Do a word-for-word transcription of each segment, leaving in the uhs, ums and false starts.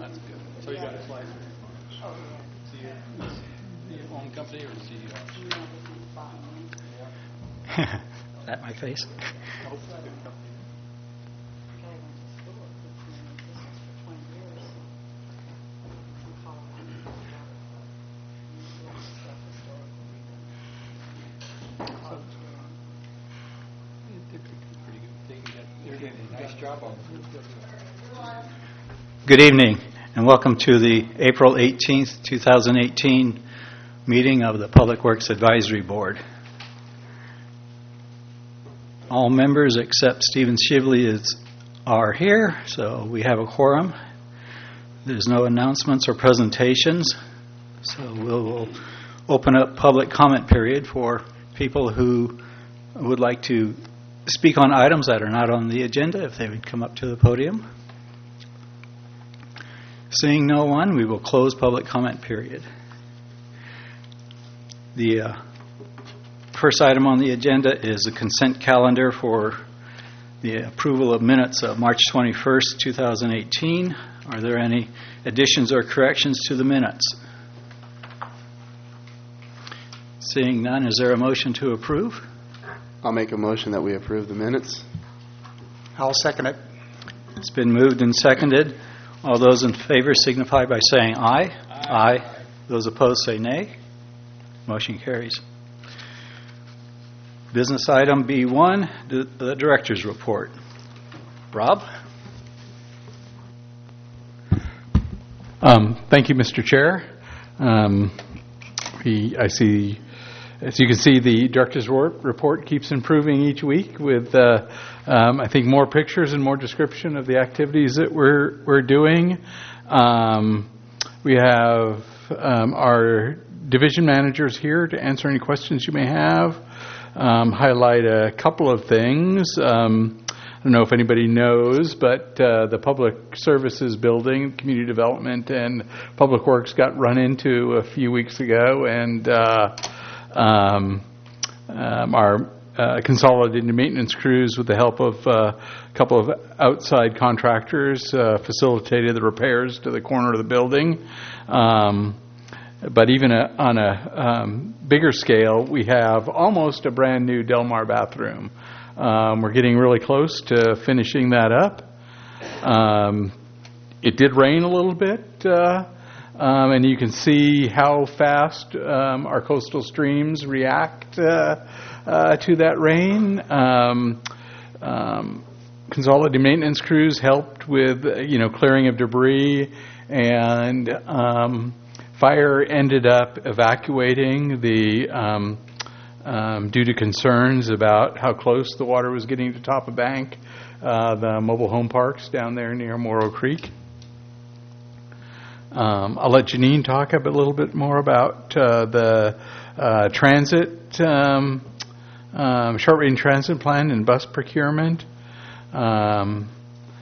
That's good. So you got a slicer? Oh, yeah. Do you, do you own company or do you? Is that my face? Good evening, and welcome to the April eighteenth, two thousand eighteen meeting of the Public Works Advisory Board. All members except Stephen Shively is, are here, so we have a quorum. There's no announcements or presentations, so we'll open up public comment period for people who would like to speak on items that are not on the agenda, if they would come up to the podium. Seeing no one, we will close public comment period. The uh, first item on the agenda is the consent calendar for the approval of minutes of March twenty-first, two thousand eighteen. Are there any additions or corrections to the minutes? Seeing none, is there a motion to approve? I'll make a motion that we approve the minutes. I'll second it. It's been moved and seconded. All those in favor signify by saying aye. Aye. Aye. Those opposed say nay. Motion carries. Business item B one, the director's report. Rob? Um, thank you, Mister Chair. Um, we, I see, as you can see, the director's report keeps improving each week with, uh, um, I think, more pictures and more description of the activities that we're we're doing. Um, we have um, our division managers here to answer any questions you may have. Um, highlight a couple of things. Um, I don't know if anybody knows, but uh, the Public Services Building, Community Development, and Public Works got run into a few weeks ago, and uh, um, um, our uh, consolidated maintenance crews, with the help of uh, a couple of outside contractors, uh, facilitated the repairs to the corner of the building. Um, But even a, on a um, bigger scale, we have almost a brand new Delmar bathroom. Um, we're getting really close to finishing that up. Um, it did rain a little bit, uh, um, and you can see how fast um, our coastal streams react uh, uh, to that rain. Um, um, consolidated maintenance crews helped with, you know, clearing of debris, and um, fire ended up evacuating the, um, um, due to concerns about how close the water was getting to Top of Bank, uh, the mobile home parks down there near Morrow Creek. Um, I'll let Janine talk a bit, little bit more about uh, the uh, transit, um, um, short-range transit plan and bus procurement. Um,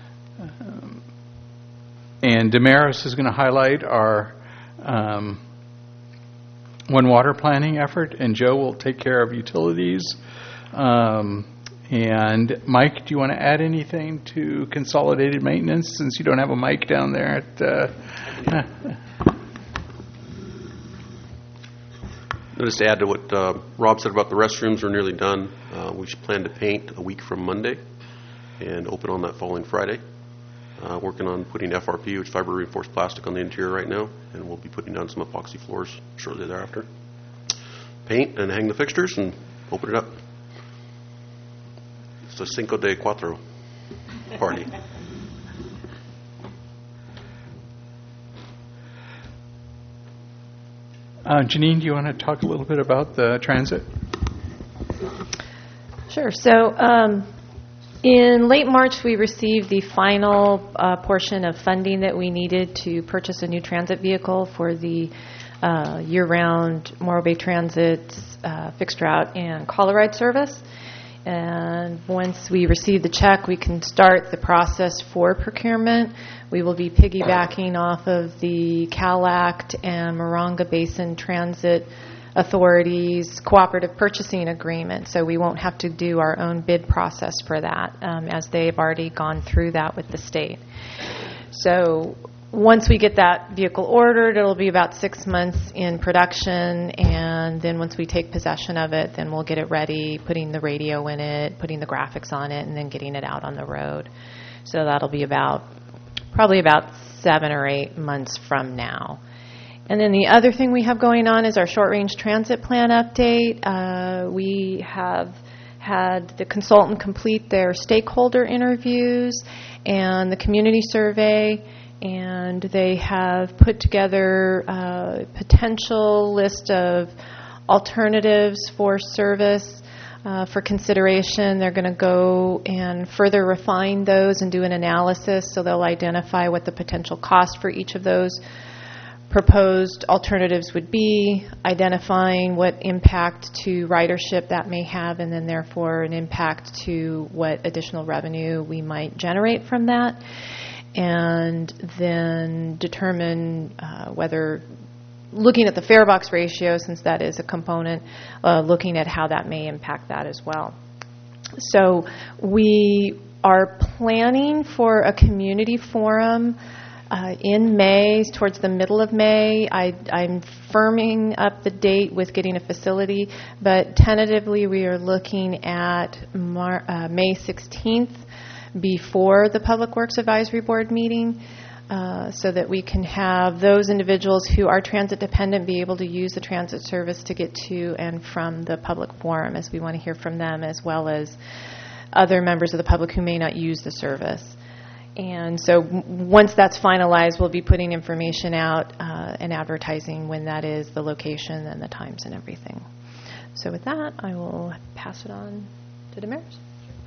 and Damaris is going to highlight our Um, one water planning effort, and Joe will take care of utilities. Um, and Mike, do you want to add anything to consolidated maintenance, since you don't have a mic down there at uh, Just to add to what uh, Rob said about the restrooms, are nearly done. Uh, we should plan to paint a week from Monday and open on that following Friday. Uh, working on putting F R P, which is fiber reinforced plastic, on the interior right now, and we'll be putting down some epoxy floors shortly thereafter. Paint and hang the fixtures and open it up. It's a Cinco de Cuatro party. uh, Janine, do you want to talk a little bit about the transit? Sure. So um, in late March, we received the final uh, portion of funding that we needed to purchase a new transit vehicle for the uh, year-round Morro Bay Transit uh, fixed route and call ride service. And once we receive the check, we can start the process for procurement. We will be piggybacking off of the CalAct and Moronga Basin Transit Authority's cooperative purchasing agreement, so we won't have to do our own bid process for that, um, as they've already gone through that with the state. So once we get that vehicle ordered, it'll be about six months in production, and then once we take possession of it, then we'll get it ready, putting the radio in it, putting the graphics on it, and then getting it out on the road. So that'll be about, probably about seven or eight months from now. And then the other thing we have going on is our short-range transit plan update. Uh, we have had the consultant complete their stakeholder interviews and the community survey, and they have put together a potential list of alternatives for service uh, for consideration. They're going to go and further refine those and do an analysis, so they'll identify what the potential cost for each of those proposed alternatives would be, identifying what impact to ridership that may have, and then therefore an impact to what additional revenue we might generate from that, and then determine uh, whether, looking at the fare box ratio, since that is a component, uh, looking at how that may impact that as well. So we are planning for a community forum Uh, in May, towards the middle of May. I, I'm firming up the date with getting a facility, but tentatively we are looking at Mar- uh, May sixteenth before the Public Works Advisory Board meeting, uh, so that we can have those individuals who are transit dependent be able to use the transit service to get to and from the public forum, as we want to hear from them, as well as other members of the public who may not use the service. And so w- once that's finalized, we'll be putting information out uh, and advertising when that is, the location and the times and everything. So with that, I will pass it on to Damaris.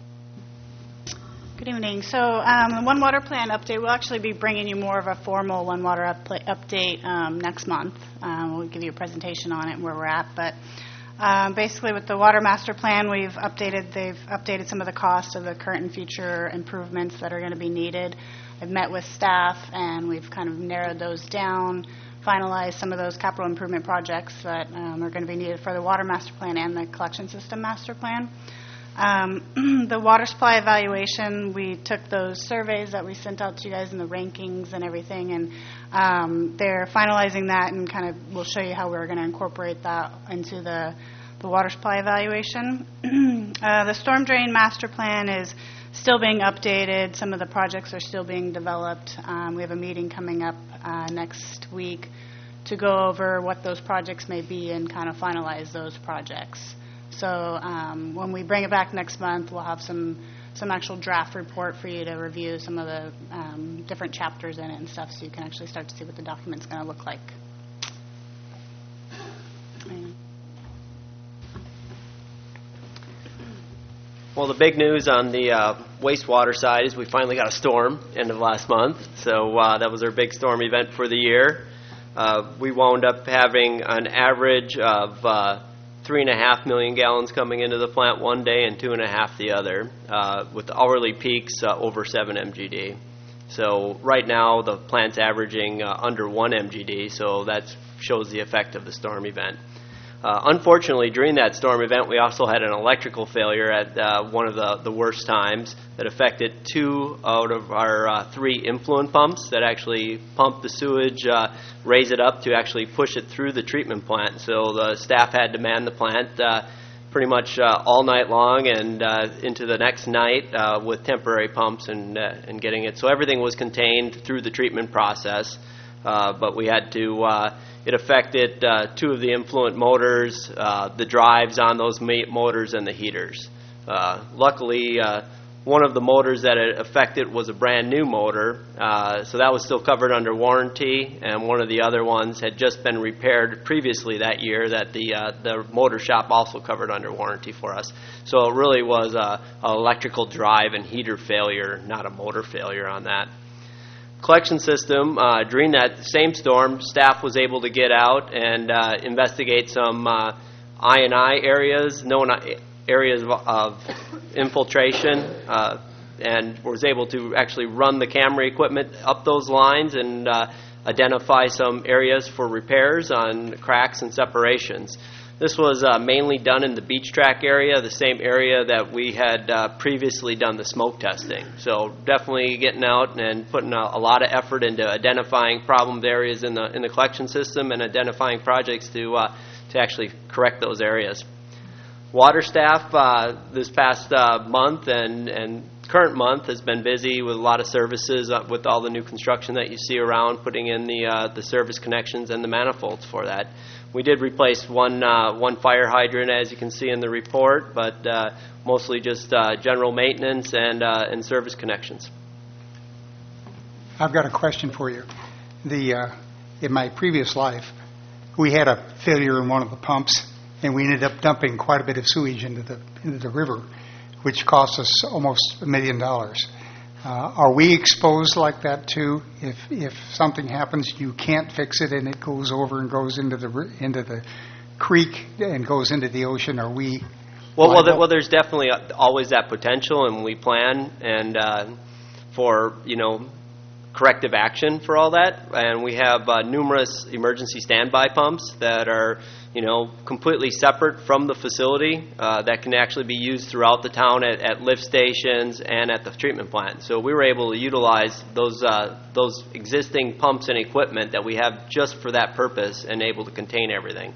Good evening. So um, the One Water Plan update, we'll actually be bringing you more of a formal One Water up- update um, next month. Um, we'll give you a presentation on it and where we're at. But Um, basically, with the Water Master Plan, we've updated, they've updated some of the costs of the current and future improvements that are going to be needed. I've met with staff, and we've kind of narrowed those down, finalized some of those capital improvement projects that um, are going to be needed for the Water Master Plan and the Collection System Master Plan. Um, the water supply evaluation, we took those surveys that we sent out to you guys and the rankings and everything, and um, they're finalizing that, and kind of we'll show you how we're going to incorporate that into the, the water supply evaluation. uh, the storm drain master plan is still being updated. Some of the projects are still being developed. Um, we have a meeting coming up uh, next week to go over what those projects may be and kind of finalize those projects. So um, when we bring it back next month, we'll have some, some actual draft report for you to review, some of the um, different chapters in it and stuff, so you can actually start to see what the document's going to look like. Well, the big news on the uh, wastewater side is we finally got a storm end of last month. So uh, that was our big storm event for the year. Uh, we wound up having an average of uh, three and a half million gallons coming into the plant one day and two and a half the other, uh, with the hourly peaks uh, over seven M G D. So right now the plant's averaging uh, under one M G D, so that shows the effect of the storm event. Uh, unfortunately, during that storm event, we also had an electrical failure at uh, one of the, the worst times that affected two out of our uh, three influent pumps that actually pump the sewage, uh, raise it up to actually push it through the treatment plant. So the staff had to man the plant uh, pretty much uh, all night long and uh, into the next night uh, with temporary pumps and, uh, and getting it. So everything was contained through the treatment process, uh, but we had to... Uh, It affected uh, two of the influent motors, uh, the drives on those ma- motors, and the heaters. Uh, luckily, uh, one of the motors that it affected was a brand new motor, uh, so that was still covered under warranty, and one of the other ones had just been repaired previously that year that the uh, the motor shop also covered under warranty for us. So it really was a, a electrical drive and heater failure, not a motor failure on that. Collection system, uh, during that same storm, staff was able to get out and uh, investigate some uh, I and I areas, known areas of, of infiltration, uh, and was able to actually run the camera equipment up those lines and uh, identify some areas for repairs on cracks and separations. This was uh, mainly done in the beach track area, the same area that we had uh, previously done the smoke testing. So definitely getting out and putting a, a lot of effort into identifying problem areas in the in the collection system and identifying projects to uh, to actually correct those areas. Water staff uh, this past uh, month and and current month has been busy with a lot of services uh, with all the new construction that you see around, putting in the uh, the service connections and the manifolds for that. We did replace one uh, one fire hydrant, as you can see in the report, but uh, mostly just uh, general maintenance and uh, and service connections. I've got a question for you. The uh, in my previous life, we had a failure in one of the pumps, and we ended up dumping quite a bit of sewage into the into the river, which cost us almost a million dollars. Uh, are we exposed like that too? If if something happens, you can't fix it, and it goes over and goes into the into the creek and goes into the ocean. Are we? Well, well, there, well there's definitely always that potential, and we plan and uh, for you know corrective action for all that, and we have uh, numerous emergency standby pumps that are you know completely separate from the facility uh, that can actually be used throughout the town at, at lift stations and at the treatment plant. So we were able to utilize those uh, those existing pumps and equipment that we have just for that purpose and able to contain everything.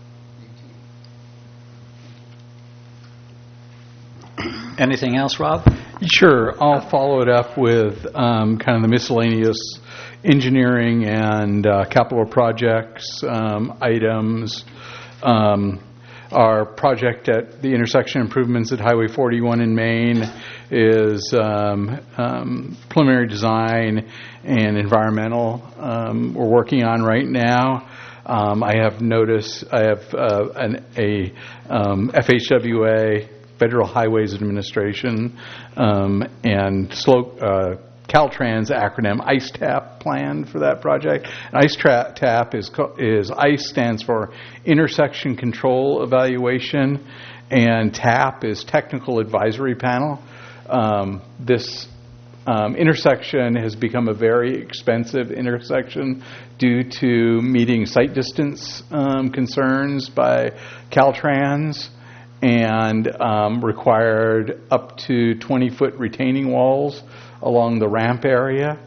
Anything else, Rob? Sure. I'll follow it up with um, kind of the miscellaneous engineering and uh, capital projects um, items. Um, our project at the intersection improvements at Highway forty-one in Maine is um, um, preliminary design and environmental um, we're working on right now. Um, I have noticed, I have uh, an, a um, F H W A, Federal Highways Administration, um, and slow, uh, Caltrans acronym ICE TAP plan for that project. And ICE TAP is is ICE stands for Intersection Control Evaluation, and TAP is Technical Advisory Panel. Um, this um, intersection has become a very expensive intersection due to meeting site distance um, concerns by Caltrans, and um, required up to twenty-foot retaining walls along the ramp area.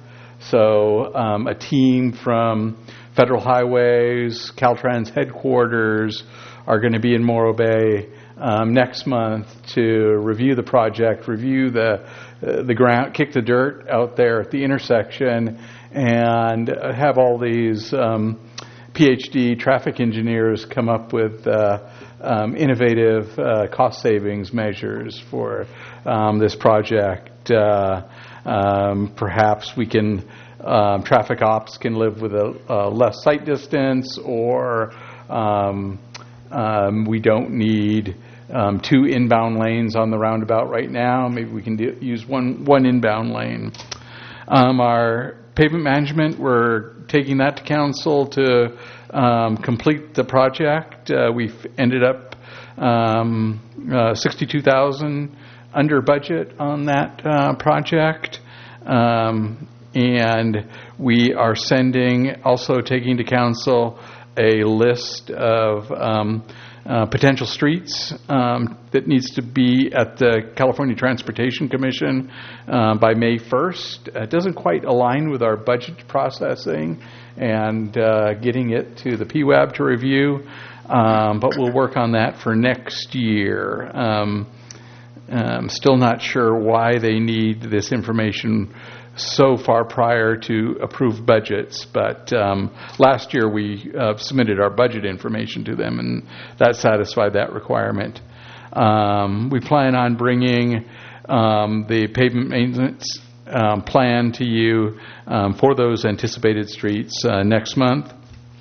So um, a team from Federal Highways, Caltrans headquarters are going to be in Morro Bay um, next month to review the project, review the uh, the ground, kick the dirt out there at the intersection, and have all these um, PhD traffic engineers come up with uh, um, innovative uh, cost savings measures for um, this project. Uh, um, perhaps we can, um, traffic ops can live with a, a less sight distance, or um, um, we don't need um, two inbound lanes on the roundabout right now. Maybe we can do, use one one inbound lane. Um, our pavement management, we're taking that to council to um, complete the project. Uh, we've ended up um, uh, sixty-two thousand dollars under budget on that uh, project, um, and we are sending, also taking to council a list of um, uh, potential streets um, that needs to be at the California Transportation Commission uh, by May first. It doesn't quite align with our budget processing and uh, getting it to the P WAB to review, um, but we'll work on that for next year. Um, I'm still not sure why they need this information so far prior to approved budgets, but um, last year we uh, submitted our budget information to them, and that satisfied that requirement. Um, we plan on bringing um, the pavement maintenance um, plan to you um, for those anticipated streets uh, next month.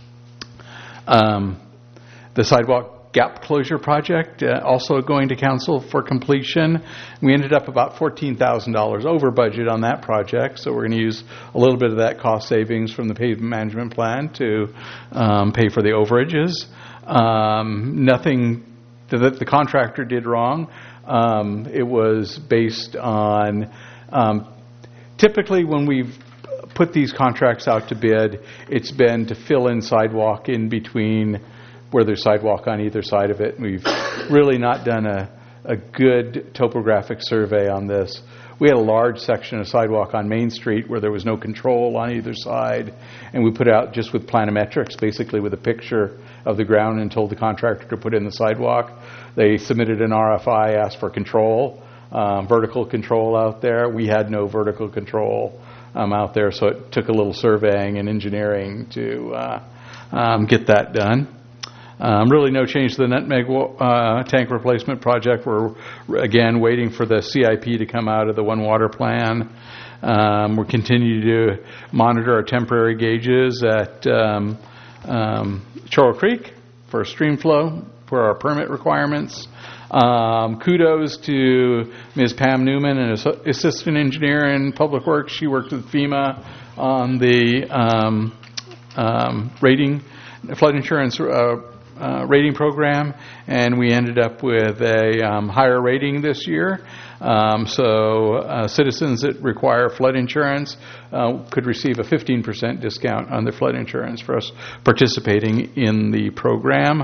Um, the sidewalk gap closure project, uh, also going to council for completion. We ended up about fourteen thousand dollars over budget on that project, so we're going to use a little bit of that cost savings from the pavement management plan to um, pay for the overages. Um, nothing that the contractor did wrong. Um, it was based on, um, typically when we've put these contracts out to bid, it's been to fill in sidewalk in between where there's sidewalk on either side of it. We've really not done a, a good topographic survey on this. We had a large section of sidewalk on Main Street where there was no control on either side, and we put out just with planometrics, basically with a picture of the ground, and told the contractor to put in the sidewalk. They submitted an R F I, asked for control, um, vertical control out there. We had no vertical control um, out there, so it took a little surveying and engineering to uh, um, get that done. Um, really no change to the Nutmeg uh, tank replacement project. We're, again, waiting for the C I P to come out of the One Water plan. Um, we're continuing to monitor our temporary gauges at um, um, Chorrell Creek for stream flow for our permit requirements. Um, kudos to Miz Pam Newman, an ass- assistant engineer in Public Works. She worked with FEMA on the um, um, rating, flood insurance uh, Uh, rating program, and we ended up with a um, higher rating this year. Um, so uh, citizens that require flood insurance uh, could receive a fifteen percent discount on their flood insurance for us participating in the program.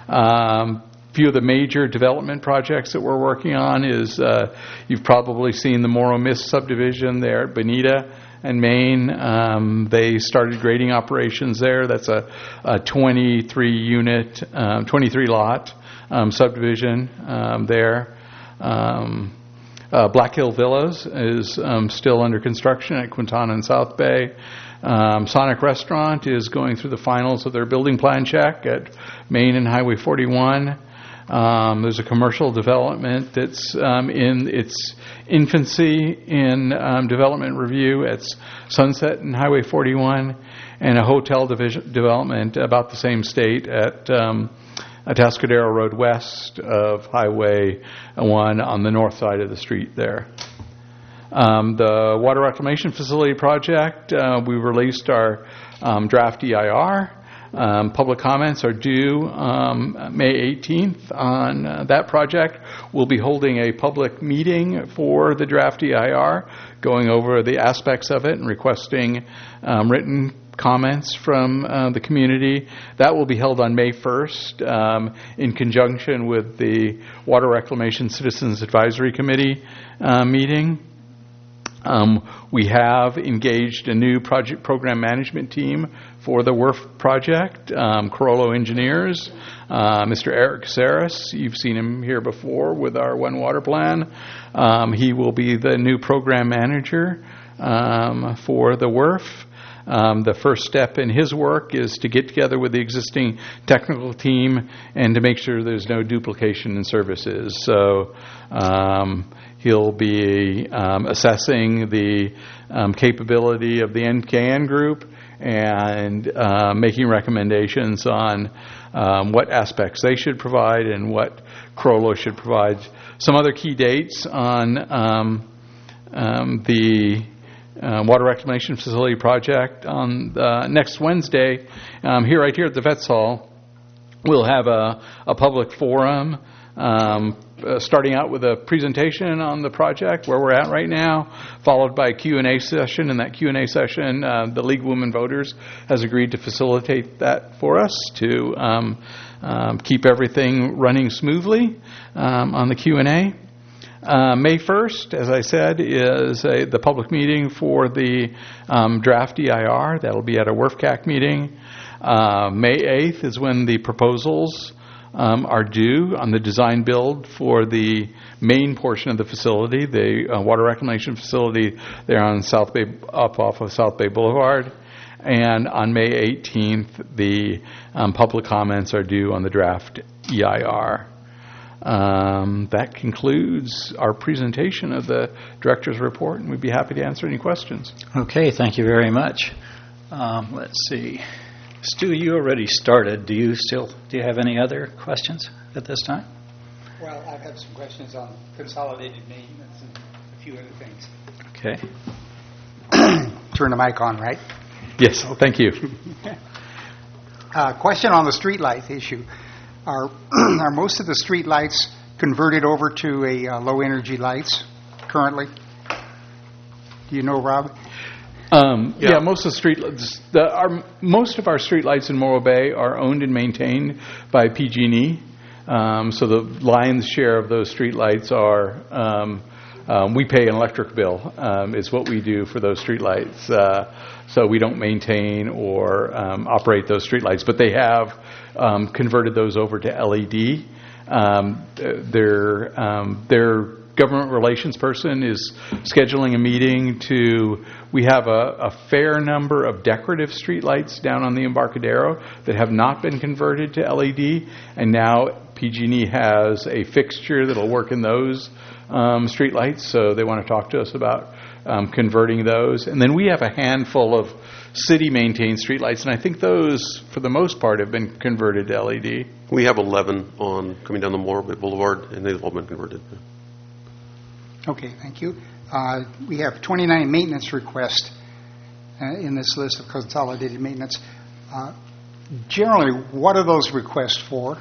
Um, few of the major development projects that we're working on is uh, you've probably seen the Morro Mist subdivision there at Bonita and Maine. Um, they started grading operations there. That's a, a twenty-three unit, um, twenty-three lot um, subdivision um, there. Um, uh, Black Hill Villas is um, still under construction at Quintana and South Bay. Um, Sonic Restaurant is going through the finals of their building plan check at Maine and Highway forty-one. Um, there's a commercial development that's um, in its infancy in um, development review. It's Sunset and Highway forty-one, and a hotel division development about the same state at um, Atascadero Road west of Highway one on the north side of the street there. Um, the Water Reclamation Facility project, uh, we released our um, draft E I R. Um, public comments are due um, May eighteenth on uh, that project. We'll be holding a public meeting for the draft E I R, going over the aspects of it and requesting um, written comments from uh, the community. That will be held on May first um, in conjunction with the Water Reclamation Citizens Advisory Committee uh, meeting. Um, we have engaged a new project program management team for the W R F project, um, Corollo Engineers. Uh, Mister Eric Saris, you've seen him here before with our One Water plan. Um, he will be the new program manager um, for the W R F. Um, the first step in his work is to get together with the existing technical team and to make sure there's no duplication in services. So um, he'll be um, assessing the um, capability of the N K N group and uh, making recommendations on um, what aspects they should provide and what Corollo should provide. Some other key dates on um, um, the Uh, water reclamation facility project. On uh, next Wednesday, um, here right here at the Vets Hall, we'll have a, a public forum um, uh, starting out with a presentation on the project, where we're at right now, followed by a Q and A session. In that Q and A session, uh, the League of Women Voters has agreed to facilitate that for us to um, um, keep everything running smoothly um, on the Q and A. Uh, May first, as I said, is a, the public meeting for the um, draft E I R. That'll be at a W R F C A C meeting. Uh, May eighth is when the proposals um, are due on the design build for the main portion of the facility, the uh, water reclamation facility there on South Bay, up off of South Bay Boulevard. And on May eighteenth, the um, public comments are due on the draft E I R. Um, that concludes our presentation of the director's report, and we'd be happy to answer any questions. Okay, thank you very much. Um, let's see. Stu, you already started. Do you still do you have any other questions at this time? Well, I've had some questions on consolidated maintenance and a few other things. Okay. Turn the mic on, right? Yes, thank you. Uh, question on the street light issue. Are are most of the street lights converted over to a uh, low energy lights currently? Do you know, Rob? Um, yeah. Yeah. most of the street the, our, most of our street lights in Morro Bay are owned and maintained by P G and E. Um, so the lion's share of those street lights are um, um, we pay an electric bill. Um, is what we do for those street lights. Uh, so we don't maintain or um, operate those street lights, but they have um, converted those over to L E D. Um, their um, their government relations person is scheduling a meeting to, we have a, a fair number of decorative streetlights down on the Embarcadero that have not been converted to L E D, and now P G and E has a fixture that'll work in those um, streetlights, so they want to talk to us about um, converting those. And then we have a handful of city-maintained streetlights, and I think those, for the most part, have been converted to L E D. We have eleven on coming down the Morro Bay Boulevard, and they've all been converted. Okay, thank you. Uh, We have twenty-nine maintenance requests uh, in this list of consolidated maintenance. Uh, Generally, what are those requests for?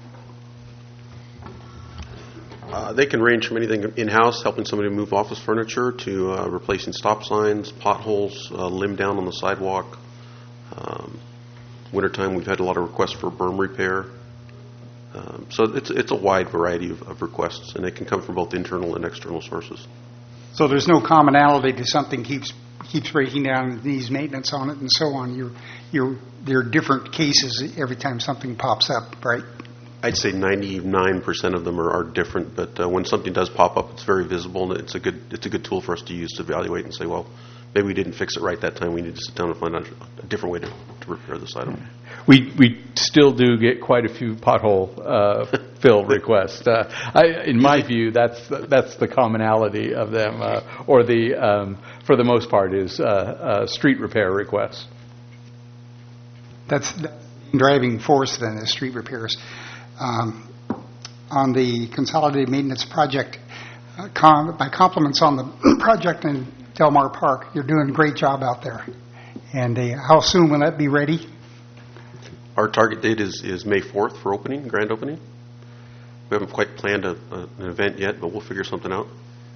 Uh, they can range from anything in-house, helping somebody move office furniture, to uh, replacing stop signs, potholes, uh, limb down on the sidewalk. Um, wintertime, we've had a lot of requests for berm repair. Um, so it's it's a wide variety of, of requests, and they can come from both internal and external sources. So there's no commonality to something keeps keeps breaking down and needs maintenance on it and so on. You're, you're, there are different cases every time something pops up, right? I'd say ninety-nine percent of them are, are different, but uh, when something does pop up, it's very visible, and it's a good it's a good tool for us to use to evaluate and say, well, maybe we didn't fix it right that time. We need to sit down and find out a different way to, to repair this item. We we still do get quite a few pothole uh, fill requests. Uh, I, in my view, that's the, that's the commonality of them, uh, or the um, for the most part is uh, uh, street repair requests. That's the driving force then, is street repairs. Um, on the consolidated maintenance project, uh, com- my compliments on the project in Del Mar Park. You're doing a great job out there. And uh, how soon will that be ready? Our target date is, is May fourth for opening, grand opening. We haven't quite planned a, a, an event yet, but we'll figure something out.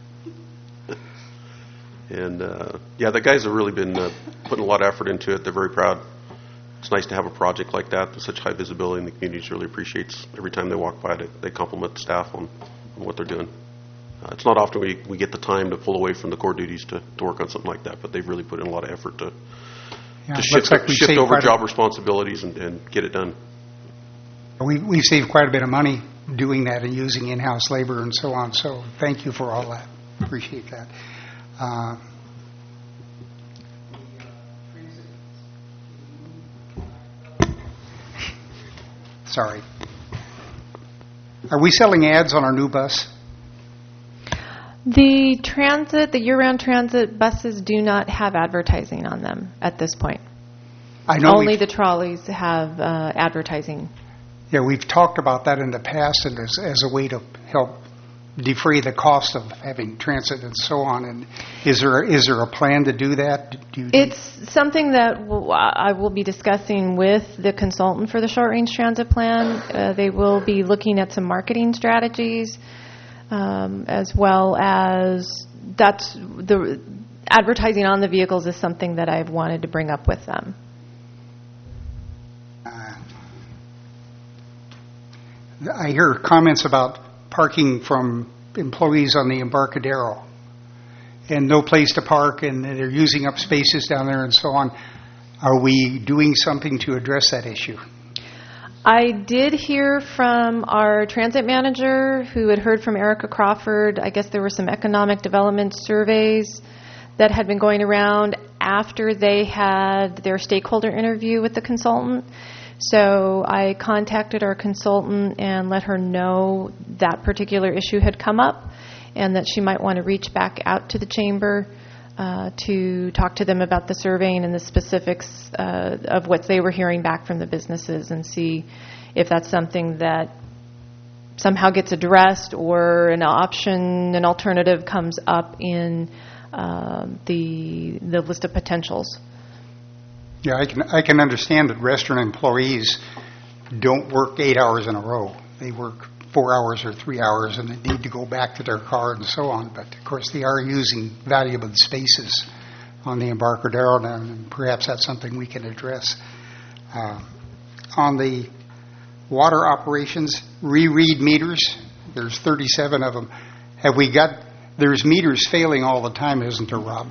And, uh, yeah, the guys have really been uh, putting a lot of effort into it. They're very proud. It's nice to have a project like that with such high visibility, and the community really appreciates every time they walk by it. They compliment the staff on, on what they're doing. Uh, it's not often we, we get the time to pull away from the core duties to, to work on something like that, but they've really put in a lot of effort to Yeah, to it shift, looks like we shift saved over quite a- job responsibilities and, and get it done. We, we've saved quite a bit of money doing that and using in-house labor and so on, so thank you for all that. Appreciate that. Uh, Sorry. Are we selling ads on our new bus? The transit, the year-round transit buses do not have advertising on them at this point. I know Only we've- the trolleys have uh, advertising. Yeah, we've talked about that in the past and as, as a way to help defray the cost of having transit and so on. And is there is there a plan to do that? Do you, It's something that w- I will be discussing with the consultant for the short-range transit plan. Uh, they will be looking at some marketing strategies, um, as well as that's the advertising on the vehicles is something that I've wanted to bring up with them. I hear comments about parking from employees on the Embarcadero and no place to park, and they're using up spaces down there and so on. Are we doing something to address that issue? I did hear from our transit manager who had heard from Erica Crawford. I guess there were some economic development surveys that had been going around after they had their stakeholder interview with the consultant. So I contacted our consultant and let her know that particular issue had come up and that she might want to reach back out to the chamber uh, to talk to them about the surveying and the specifics uh, of what they were hearing back from the businesses and see if that's something that somehow gets addressed or an option, an alternative comes up in uh, the the list of potentials. Yeah, I can I can understand that restaurant employees don't work eight hours in a row. They work four hours or three hours, and they need to go back to their car and so on. But of course, they are using valuable spaces on the Embarcadero, and perhaps that's something we can address. Uh, on the water operations, reread meters, there's thirty-seven of them. Have we got, there's meters failing all the time, isn't there, Rob?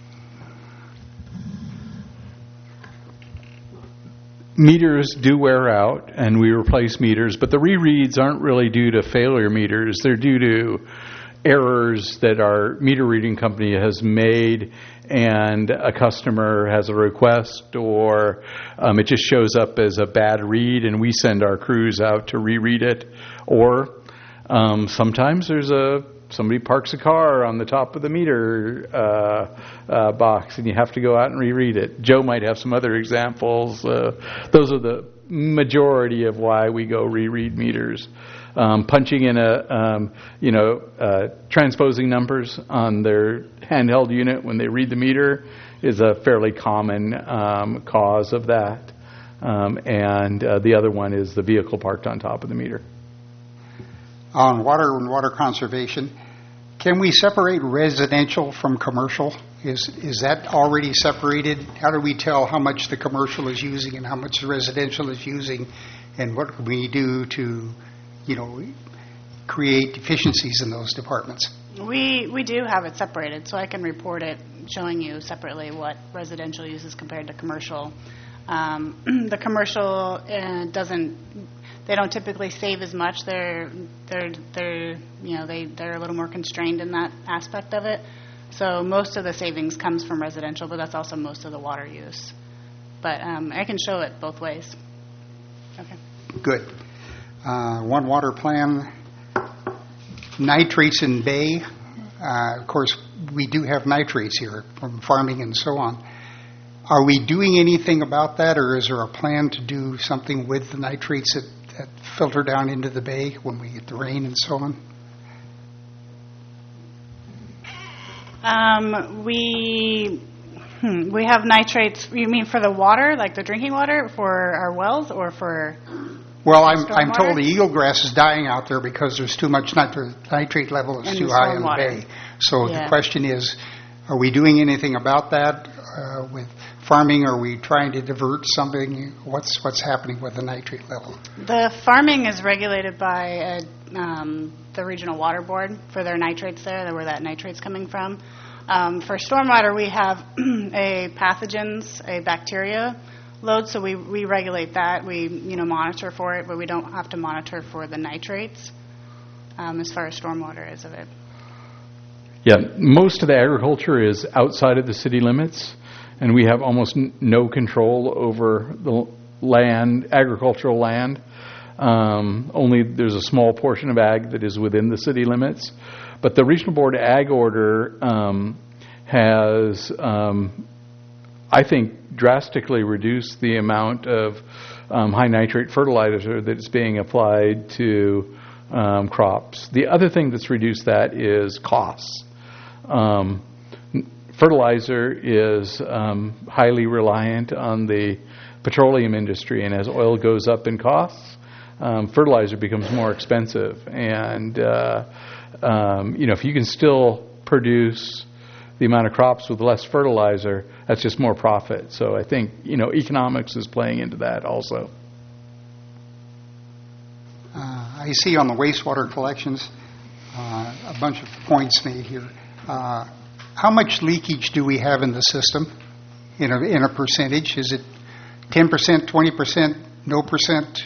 Meters do wear out, and we replace meters, but the rereads aren't really due to failure meters. They're due to errors that our meter reading company has made, and a customer has a request, or um, it just shows up as a bad read, and we send our crews out to reread it. Or um, sometimes there's a somebody parks a car on the top of the meter uh, uh, box, and you have to go out and reread it. Joe might have some other examples. Uh, those are the majority of why we go reread meters. Um, punching in a, um, you know, uh, transposing numbers on their handheld unit when they read the meter is a fairly common um, cause of that. Um, and uh, the other one is the vehicle parked on top of the meter. On water and water conservation, can we separate residential from commercial? Is is that already separated? How do we tell how much the commercial is using and how much the residential is using, and what can we do to, you know, create efficiencies in those departments? We we do have it separated, so I can report it showing you separately what residential uses compared to commercial. Um, the commercial uh, doesn't. They don't typically save as much. They're they're they're you know they they're a little more constrained in that aspect of it. So most of the savings comes from residential, but that's also most of the water use. But um, I can show it both ways. Okay. Good. Uh, one water plan. Nitrates in Bay. Uh, of course, we do have nitrates here from farming and so on. Are we doing anything about that, or is there a plan to do something with the nitrates that, that filter down into the bay when we get the rain and so on? Um, we hmm, we have nitrates. You mean for the water, like the drinking water, for our wells, or for? Well, I'm I'm stormwater? told the eelgrass is dying out there because there's too much nitri- nitrate level is In too the high in the stormwater. bay. So Yeah. the question is, are we doing anything about that uh, with farming? Are we trying to divert something? What's what's happening with the nitrate level? The farming is regulated by uh, um, the regional water board for their nitrates there, where that nitrate's coming from. Um, for stormwater, we have a pathogens, a bacteria load, so we, we regulate that. We you know monitor for it, but we don't have to monitor for the nitrates um, as far as stormwater is of it. Yeah, most of the agriculture is outside of the city limits, and we have almost n- no control over the land, agricultural land. Um, only there's a small portion of ag that is within the city limits. But the Regional Board Ag Order um, has, um, I think, drastically reduced the amount of um, high nitrate fertilizer that is being applied to um, crops. The other thing that's reduced that is costs. Um, fertilizer is um, highly reliant on the petroleum industry, and as oil goes up in costs, um, fertilizer becomes more expensive. And uh, um, you know, if you can still produce the amount of crops with less fertilizer, that's just more profit. So I think you know economics is playing into that also. Uh, I see on the wastewater collections uh, a bunch of points made here. Uh, how much leakage do we have in the system in a, in a percentage? Is it ten percent, twenty percent, no percent?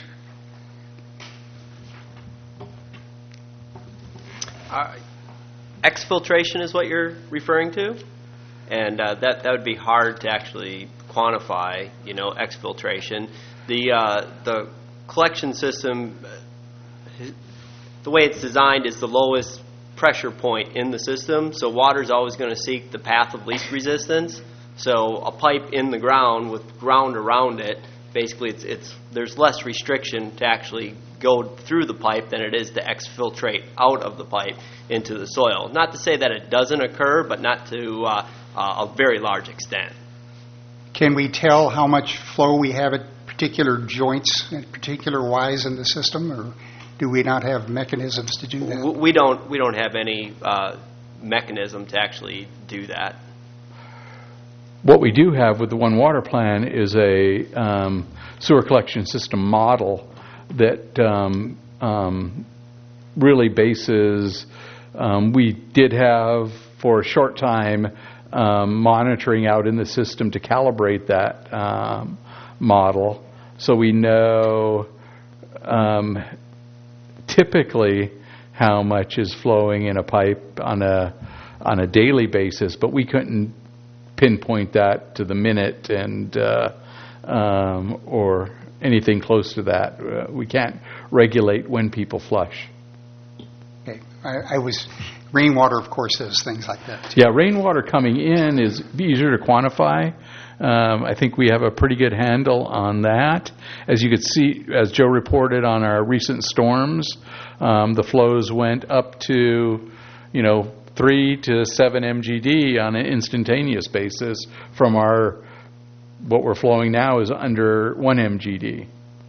Uh, exfiltration is what you're referring to, and uh, that that would be hard to actually quantify. You know, exfiltration. The uh, the collection system, the way it's designed, is the lowest pressure point in the system. So water is always going to seek the path of least resistance. So a pipe in the ground with ground around it, basically, it's it's there's less restriction to actually go through the pipe than it is to exfiltrate out of the pipe into the soil. Not to say that it doesn't occur, but not to uh, uh, a very large extent. Can we tell how much flow we have at particular joints and particular wise in the system, or do we not have mechanisms to do that? W- We don't we don't have any uh, mechanism to actually do that. what we do have with the One Water plan is a um, sewer collection system model that um, um, really bases, um, we did have for a short time um, monitoring out in the system to calibrate that um, model, so we know um, typically how much is flowing in a pipe on a on a daily basis, but we couldn't pinpoint that to the minute and uh, um, or anything close to that. Uh, we can't regulate when people flush. Okay. I, I was, rainwater, of course, does things like that. Yeah, rainwater coming in is easier to quantify. Um, I think we have a pretty good handle on that. As you could see, as Joe reported on our recent storms, um, the flows went up to, you know, three to seven M G D on an instantaneous basis from our, what we're flowing now is under one M G D.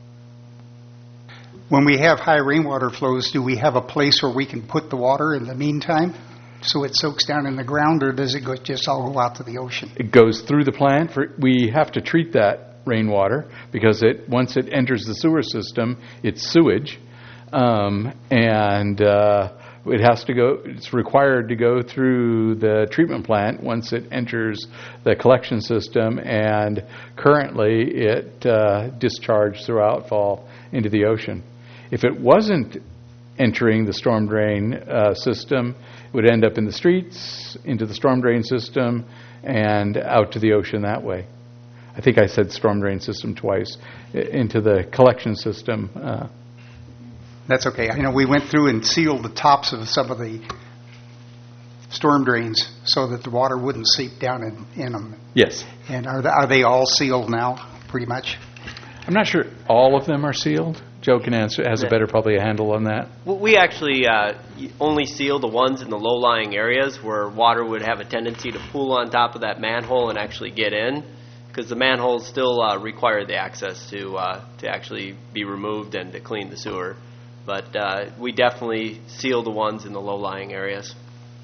When we have high rainwater flows, do we have a place where we can put the water in the meantime so it soaks down in the ground, or does it go, just all go out to the ocean? It goes through the plant. For, we have to treat that rainwater because it once it enters the sewer system, it's sewage, um, and uh, it has to go. It's required to go through the treatment plant once it enters the collection system, and currently it uh, discharged through outfall into the ocean. If it wasn't entering the storm drain uh, system, it would end up in the streets, into the storm drain system, and out to the ocean that way. I think I said storm drain system twice, into the collection system. Uh, That's okay. I know we went through and sealed the tops of some of the storm drains so that the water wouldn't seep down in, in them. yes. And are they, are they all sealed now, pretty much? I'm not sure all of them are sealed. Joe can answer, has a better probably a handle on that. Well, we actually uh, only seal the ones in the low-lying areas where water would have a tendency to pool on top of that manhole and actually get in, because the manholes still uh, require the access to uh, to actually be removed and to clean the sewer. But uh, we definitely seal the ones in the low-lying areas.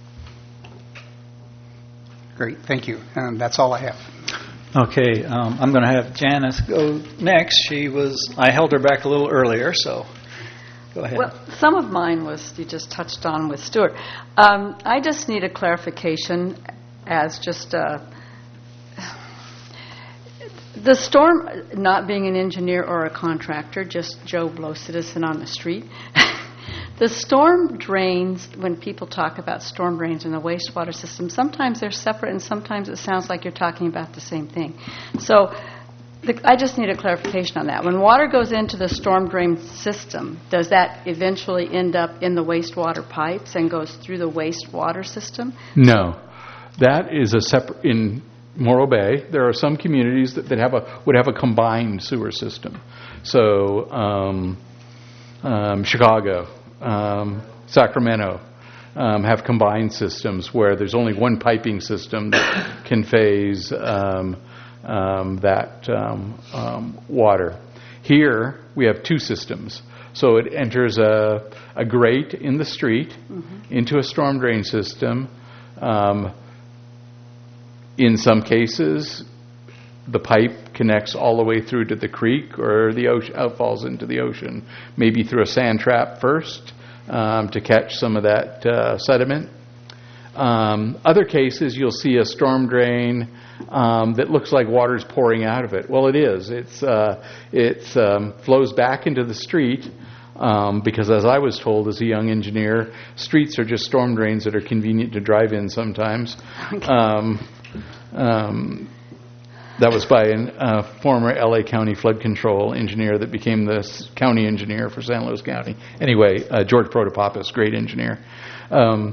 Great, thank you. And that's all I have. Okay, um, I'm going to have Janice go next. She was, I held her back a little earlier, so go ahead. Well, some of mine was, you just touched on with Stuart. Um, I just need a clarification as just a, the storm, not being an engineer or a contractor, just Joe Blow, citizen on the street. The storm drains, when people talk about storm drains in the wastewater system, sometimes they're separate and sometimes it sounds like you're talking about the same thing. So the, I just need a clarification on that. When water goes into the storm drain system, does that eventually end up in the wastewater pipes and goes through the wastewater system? No. That is a separate, in Morro Bay, there are some communities that, that have a would have a combined sewer system. So um, um, Chicago, Um, Sacramento um, have combined systems where there's only one piping system that can phase um, um, that um, um, water. Here we have two systems. So it enters a, a grate in the street mm-hmm. into a storm drain system. Um, in some cases, the pipe connects all the way through to the creek, or the ocean outfalls into the ocean, maybe through a sand trap first um, to catch some of that uh, sediment. Um, other cases, you'll see a storm drain um, that looks like water's pouring out of it. Well, it is. It's uh, it um, flows back into the street um, because, as I was told as a young engineer, streets are just storm drains that are convenient to drive in sometimes. Okay. Um, um, That was by a uh, former L A County flood control engineer that became the county engineer for San Luis County. Anyway, uh, George Protopopoulos, great engineer. Um,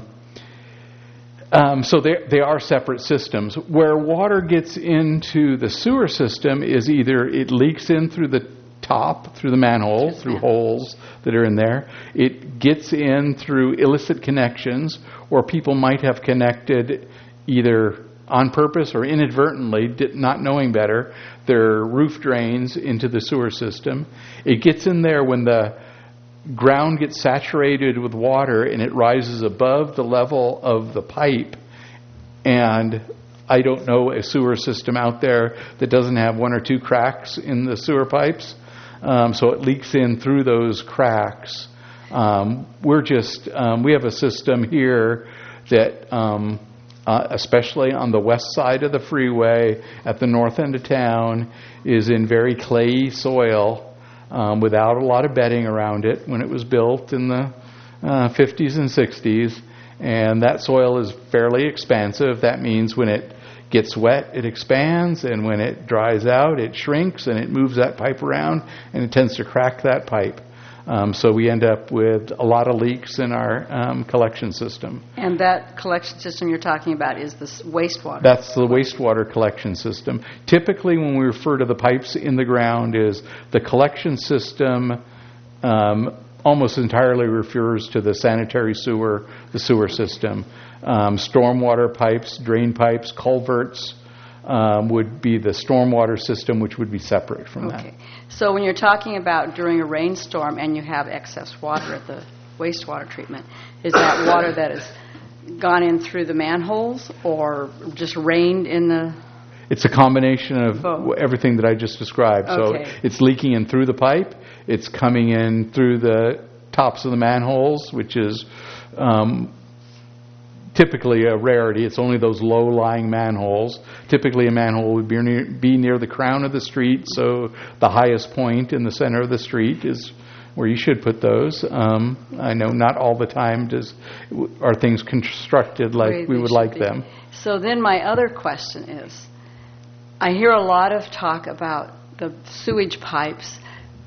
um, so they they are separate systems. Where water gets into the sewer system is either it leaks in through the top, through the manhole, through holes that are in there. It gets in through illicit connections, or people might have connected either on purpose or inadvertently, not knowing better, their roof drains into the sewer system. It gets in there when the ground gets saturated with water and it rises above the level of the pipe, and I don't know a sewer system out there that doesn't have one or two cracks in the sewer pipes. Um, so it leaks in through those cracks. Um, we're just, um, we have a system here that, um, uh, especially on the west side of the freeway at the north end of town, is in very clayey soil um, without a lot of bedding around it when it was built in the uh, fifties and sixties. And that soil is fairly expansive. That means when it gets wet, it expands, and when it dries out, it shrinks, and it moves that pipe around, and it tends to crack that pipe. Um, so we end up with a lot of leaks in our um, collection system. And that collection system you're talking about is this wastewater? That's the wastewater collection system. Typically, when we refer to the pipes in the ground, is the collection system um, almost entirely refers to the sanitary sewer, the sewer system. Um, stormwater pipes, drain pipes, culverts um, would be the stormwater system, which would be separate from Okay. that. So when you're talking about during a rainstorm and you have excess water at the wastewater treatment, is that water that has gone in through the manholes or just rained in the... It's a combination of Oh. everything that I just described. Okay. So it's leaking in through the pipe, it's coming in through the tops of the manholes, which is um, typically a rarity. It's only those low-lying manholes. Typically a manhole would be near, be near the crown of the street, so the highest point in the center of the street is where you should put those. Um, I know not all the time does are things constructed like way we they would should like be. them. So then my other question is, I hear a lot of talk about the sewage pipes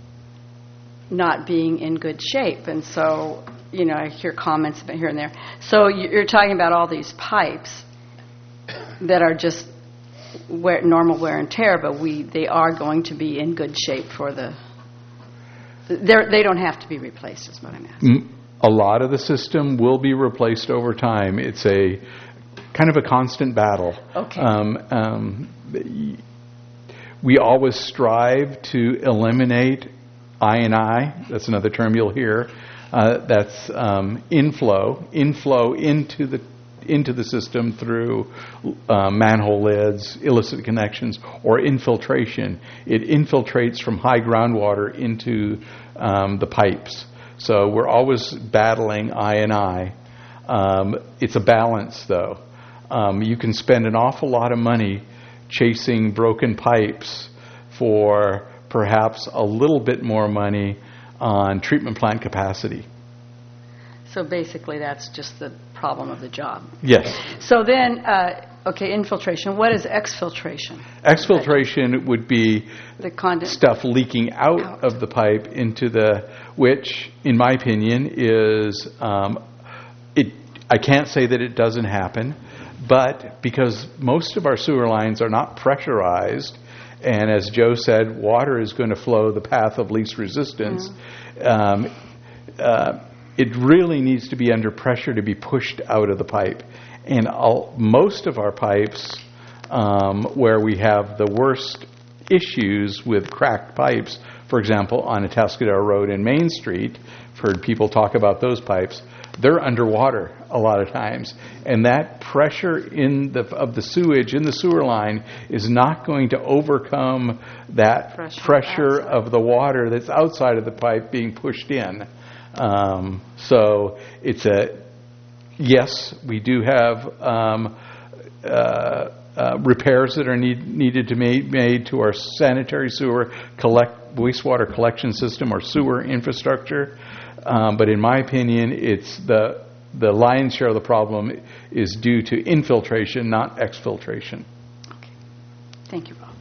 not being in good shape, and so, you know, I hear comments about here and there. So you're talking about all these pipes that are just wear, normal wear and tear, but we they are going to be in good shape for the... They're, they don't have to be replaced, is what I'm asking. M- A lot of the system will be replaced over time. It's a kind of a constant battle. Okay. Um, um, we always strive to eliminate I and I. That's another term you'll hear. Uh, that's um, inflow, inflow into the into the system through uh, manhole lids, illicit connections, or infiltration. It infiltrates from high groundwater into um, the pipes. So we're always battling I and I. Um, it's a balance, though. Um, you can spend an awful lot of money chasing broken pipes for perhaps a little bit more money on treatment plant capacity. So basically, that's just the problem of the job. Yes. So then, uh, okay, infiltration. What is exfiltration? Exfiltration would be The conden- stuff leaking out, Out. of the pipe into the, which, in my opinion, is, um, it. I can't say that it doesn't happen, but because most of our sewer lines are not pressurized, and as Joe said, water is going to flow the path of least resistance, mm. um, uh, it really needs to be under pressure to be pushed out of the pipe. And all, most of our pipes, um, where we have the worst issues with cracked pipes, for example, on Atascadero Road and Main Street, I've heard people talk about those pipes, they're underwater a lot of times. And that pressure in the of the sewage in the sewer line is not going to overcome that Pressure pressure outside. of the water that's outside of the pipe being pushed in. Um, so it's a, yes, we do have um, uh, uh, repairs that are need, needed to be made to our sanitary sewer collect wastewater collection system or sewer infrastructure. Um, but in my opinion, it's the the lion's share of the problem is due to infiltration, not exfiltration. Okay. Thank you, Bob.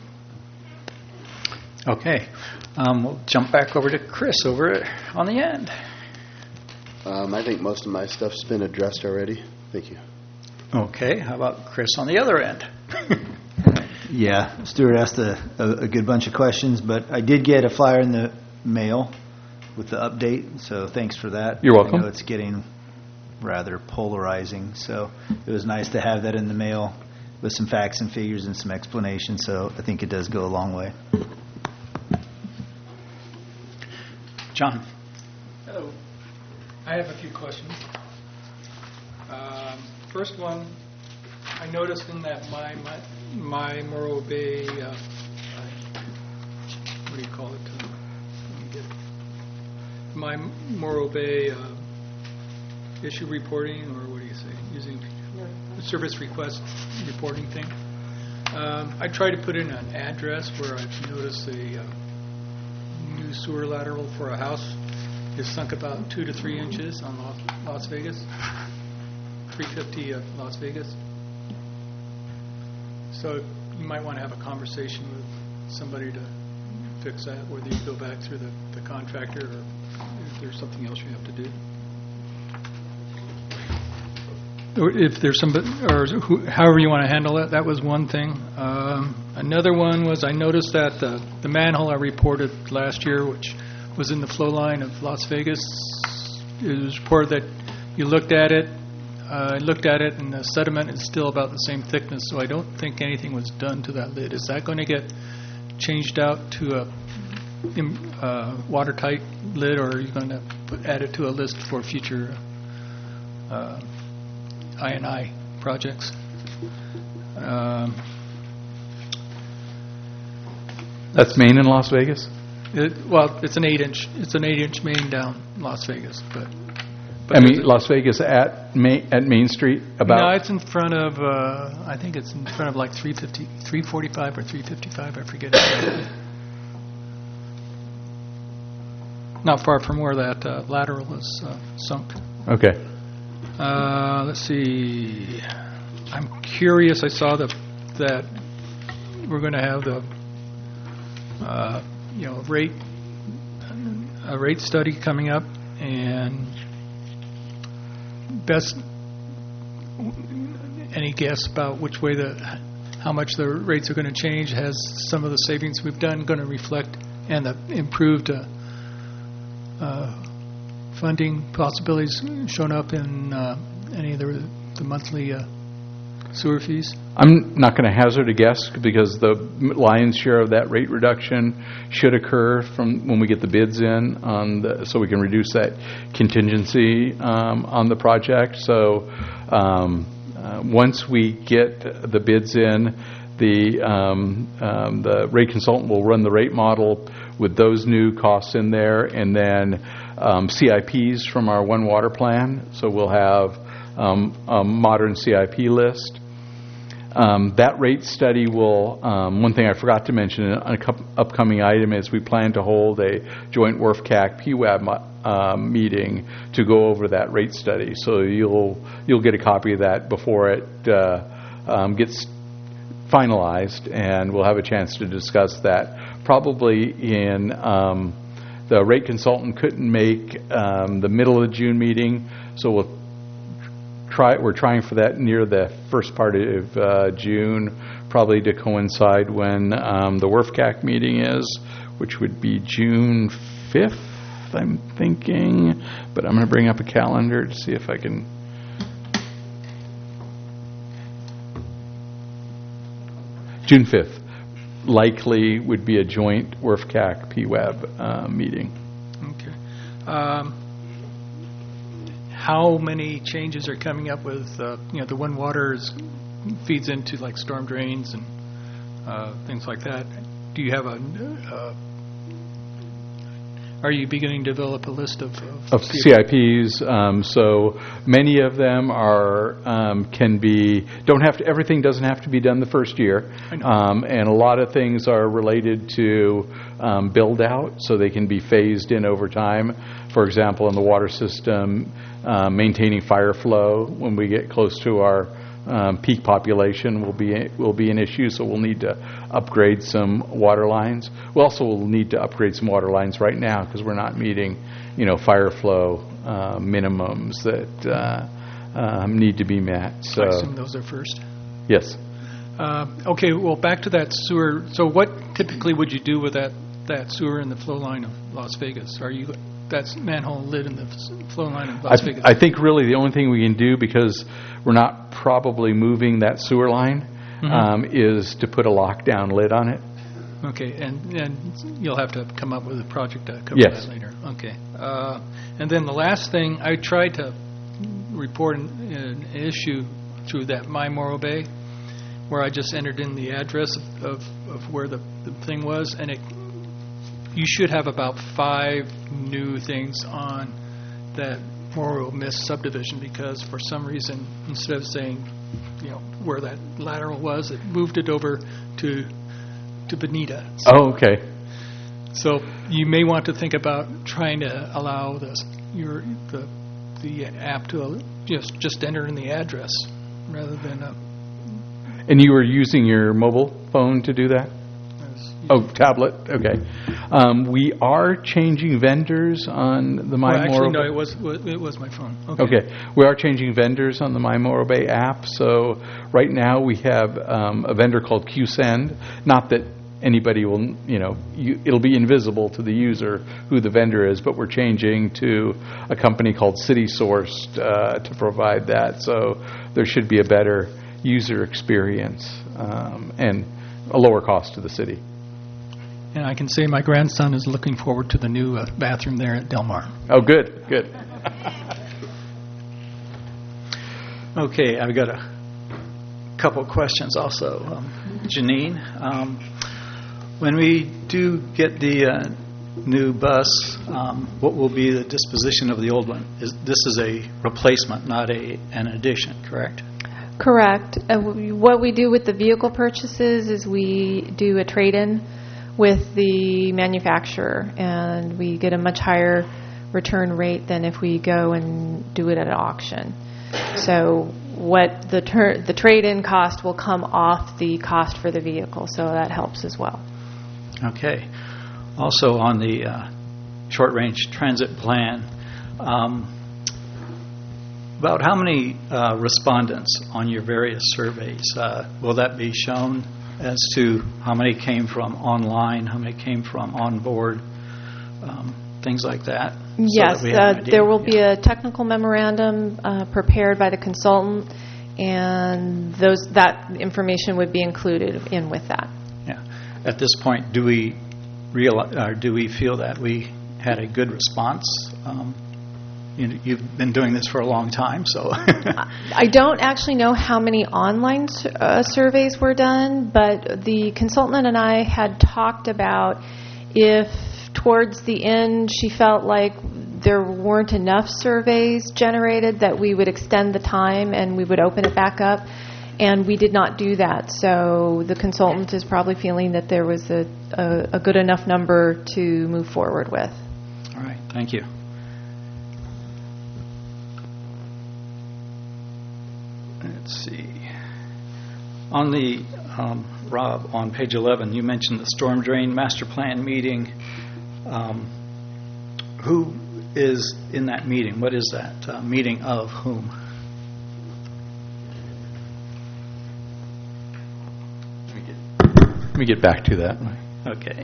Okay. Um, we'll jump back over to Chris over on the end. Um, I think most of my stuff's been addressed already. Thank you. Okay. How about Chris on the other end? Yeah, Stuart asked a, a, a good bunch of questions, but I did get a flyer in the mail with the update, so thanks for that. You're welcome. I know it's getting rather polarizing, so it was nice to have that in the mail with some facts and figures and some explanation, so I think it does go a long way. John. Hello. I have a few questions. Um, first one, I noticed in that my my, my Morro Bay, uh, uh, what do you call it? Uh, let me get it. My Morro Bay uh, issue reporting, or what do you say, using the service request reporting thing. Um, I tried to put in an address where I've noticed the uh, new sewer lateral for a house is sunk about two to three inches on Las, Las Vegas, three fifty of Las Vegas. So you might want to have a conversation with somebody to fix that, whether you go back through the, the contractor or if there's something else you have to do. Or if there's somebody, or who, however you want to handle it, that was one thing. Um, another one was I noticed that the, the manhole I reported last year, which was in the flow line of Las Vegas, it was reported that you looked at it, uh, I looked at it, and the sediment is still about the same thickness, so I don't think anything was done to that lid. Is that going to get changed out to a im- uh, watertight lid, or are you going to put, add it to a list for future uh, I and I projects? Um, That's Main in Las Vegas? it, well, it's an eight-inch. It's an eight-inch main down Las Vegas, but. but I there's mean, a- Las Vegas at Main, at Main Street, about? No, it's in front of. Uh, I think it's in front of like three fifty, three forty-five or three fifty-five. I forget exactly. Not far from where that uh, lateral is uh, sunk. Okay. Uh, let's see. I'm curious. I saw the, that we're going to have the uh, you know rate a rate study coming up, and best any guess about which way the how much the rates are going to change? Has some of the savings we've done going to reflect, and the improved uh, uh, funding possibilities shown up in uh, any of the, the monthly uh, sewer fees? I'm not going to hazard a guess because the lion's share of that rate reduction should occur from when we get the bids in on the, so we can reduce that contingency um, on the project. So um, uh, once we get the bids in, the um, um, the rate consultant will run the rate model with those new costs in there, and then um, C I Ps from our One Water plan. So we'll have um, a modern C I P list. Um, that rate study will, um, one thing I forgot to mention, an upcoming item is we plan to hold a joint W R F C A C P W A B uh, meeting to go over that rate study. So you'll you'll get a copy of that before it uh, um, gets finalized, and we'll have a chance to discuss that. Probably in um, the rate consultant couldn't make um, the middle of the June meeting, so we'll try. We're trying for that near the first part of uh, June, probably to coincide when um, the W R F C A C meeting is, which would be June fifth, I'm thinking. But I'm going to bring up a calendar to see if I can. June fifth. Likely would be a joint W R F C A C P W A B uh, meeting. Okay. Um, how many changes are coming up with, uh, you know, the One Water is, feeds into like storm drains and uh, things like that. Do you have a, uh, are you beginning to develop a list of, of, of C I Ps? Um, so many of them are um, can be don't have to. Everything doesn't have to be done the first year, um, and a lot of things are related to um, build out, so they can be phased in over time. For example, in the water system, uh, maintaining fire flow when we get close to our um, peak population will be will be an issue. So we'll need to upgrade some water lines. We also will need to upgrade some water lines right now because we're not meeting, you know, fire flow uh, minimums that uh, um, need to be met. So I assume those are first. Yes. Uh, okay. Well, back to that sewer. So, what typically would you do with that that sewer in the flow line of Las Vegas? Are you that's manhole lid in the flow line of Las I, Vegas? I think really the only thing we can do, because we're not probably moving that sewer line, Mhm. um, is to put a lockdown lid on it. Okay, and, and you'll have to come up with a project to cover Yes. that later. Okay. Uh, and then the last thing, I tried to report an, an issue through that My Morro Bay, where I just entered in the address of, of, of where the, the thing was, and it, you should have about five new things on that Morro Miss subdivision, because for some reason, instead of saying, you know, where that lateral was, it moved it over to to Bonita. So, Oh, okay. so you may want to think about trying to allow the your the the app to just just enter in the address rather than uh, And you were using your mobile phone to do that? as- Oh, tablet, okay. Um, we are changing vendors on the My well, actually, Morro no, Bay- it was it was my phone. Okay. Okay, we are changing vendors on the My Morro Bay app. So right now we have um, a vendor called QSend. Not that anybody will, you know, you, it'll be invisible to the user who the vendor is, but we're changing to a company called City Sourced uh, to provide that. So there should be a better user experience um, and a lower cost to the city. And I can say my grandson is looking forward to the new uh, bathroom there at Del Mar. Oh, good, good. Okay, I've got a couple questions also. Um, Janine, um, when we do get the uh, new bus, um, what will be the disposition of the old one? Is, this is a replacement, not a an addition, correct? Correct. Uh, w- What we do with the vehicle purchases is we do a trade-in with the manufacturer, and we get a much higher return rate than if we go and do it at an auction. So what the tur- the trade-in cost will come off the cost for the vehicle, so that helps as well. Okay. Also on the uh, short-range transit plan, um, about how many uh, respondents on your various surveys uh, will that be shown as to how many came from online, how many came from on board, um, things like that? so Yes, that we have an uh, idea? there will be Yeah. a technical memorandum uh, prepared by the consultant, and those that information would be included in with that. Yeah. At this point, do we realize, or do we feel that we had a good response? Um, you know, you've been doing this for a long time, so I don't actually know how many online s- uh, surveys were done, but the consultant and I had talked about if towards the end she felt like there weren't enough surveys generated, that we would extend the time and we would open it back up. And we did not do that. So the consultant is probably feeling that there was a, a, a good enough number to move forward with. all right, thank you. Let's see. On the, um, Rob, on page eleven, you mentioned the storm drain master plan meeting. Um, Who is in that meeting? What is that uh, meeting of whom? Let me get back to that. Okay.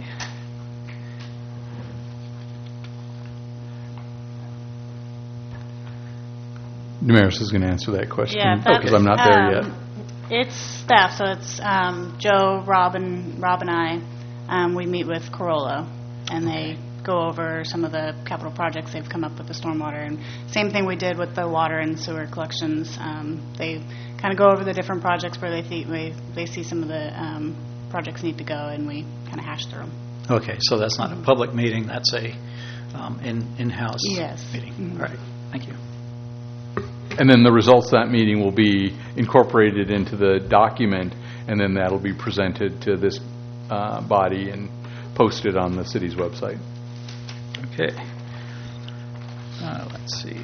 Damaris is going to answer that question Yeah, because I'm not there yet. um, It's staff, so it's um, Joe, Rob, and Rob and I. Um, we meet with Corolla, and they go over some of the capital projects they've come up with the stormwater. And same thing we did with the water and sewer collections. Um, they kind of go over the different projects where they think we, they see some of the um, projects need to go, and we kind of hash through them. Okay, so that's not a public meeting, that's a um, in in-house Yes. meeting. Mhm. All right, thank you. And then the results of that meeting will be incorporated into the document, and then that'll be presented to this uh, body and posted on the city's website. Okay. Uh, let's see.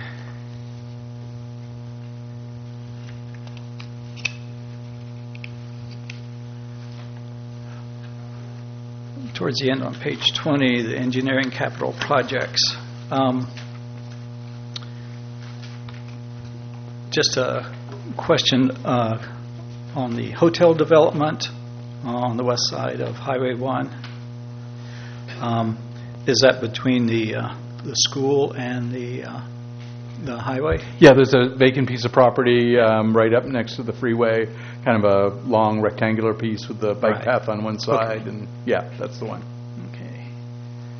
Towards the end on page twenty, the engineering capital projects. Um, Just a question uh, on the hotel development on the west side of Highway one. Um, Is that between the uh, the school and the uh, the highway? Yeah, there's a vacant piece of property um, right up next to the freeway, kind of a long rectangular piece with the bike Right. path on one side, Okay. and yeah, that's the one. Okay.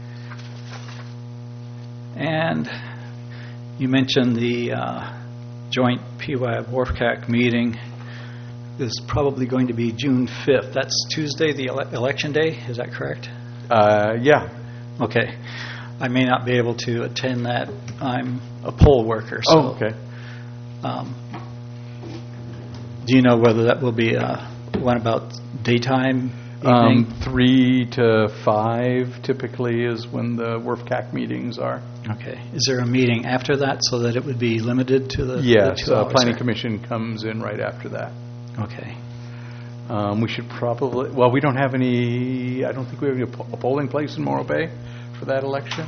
And you mentioned the uh, joint P W A B W R F C A C meeting is probably going to be June fifth. That's Tuesday, the ele- election day, is that correct? Uh, yeah. Okay. I may not be able to attend that. I'm a poll worker, so... Oh, okay. Um, do you know whether that will be uh, one about daytime, evening? Um, three to five typically is when the W R F C A C meetings are. Okay. Is there a meeting after that so that it would be limited to the, yes, the two uh, hours? Planning there? Commission comes in right after that. Okay. Um, we should probably, well, we don't have any, I don't think we have any po- a polling place in Morro Bay for that election.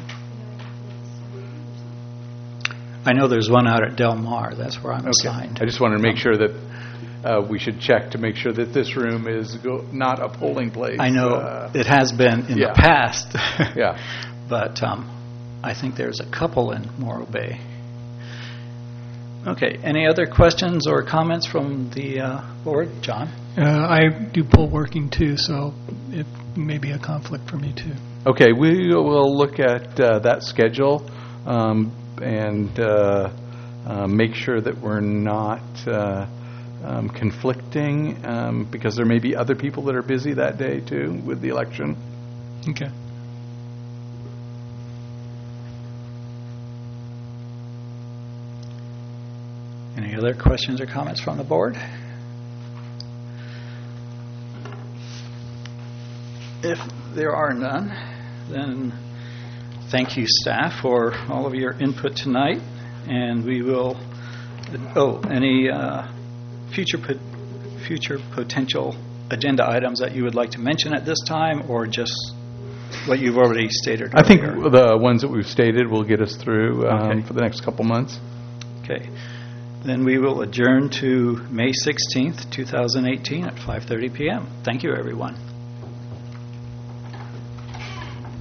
I know there's one out at Del Mar. That's where I'm Okay. assigned. I just wanted to make sure that uh, we should check to make sure that this room is go- not a polling place. I know Uh, it has been in yeah. the past. Yeah. But um, I think there's a couple in Morro Bay. Okay. Any other questions or comments from the uh, board? John? Uh, I do poll working too, so it may be a conflict for me too. Okay, we will look at uh, that schedule um, and uh, uh, make sure that we're not uh, um, conflicting um, because there may be other people that are busy that day too with the election. Okay. Any other questions or comments from the board? If there are none, then thank you, staff, for all of your input tonight. And we will, oh, any uh, future pot- future potential agenda items that you would like to mention at this time, or just what you've already stated I think earlier? the ones that we've stated will get us through um, Okay. for the next couple months. Okay. Then we will adjourn to May sixteenth, two thousand eighteen at five thirty p.m. Thank you, everyone.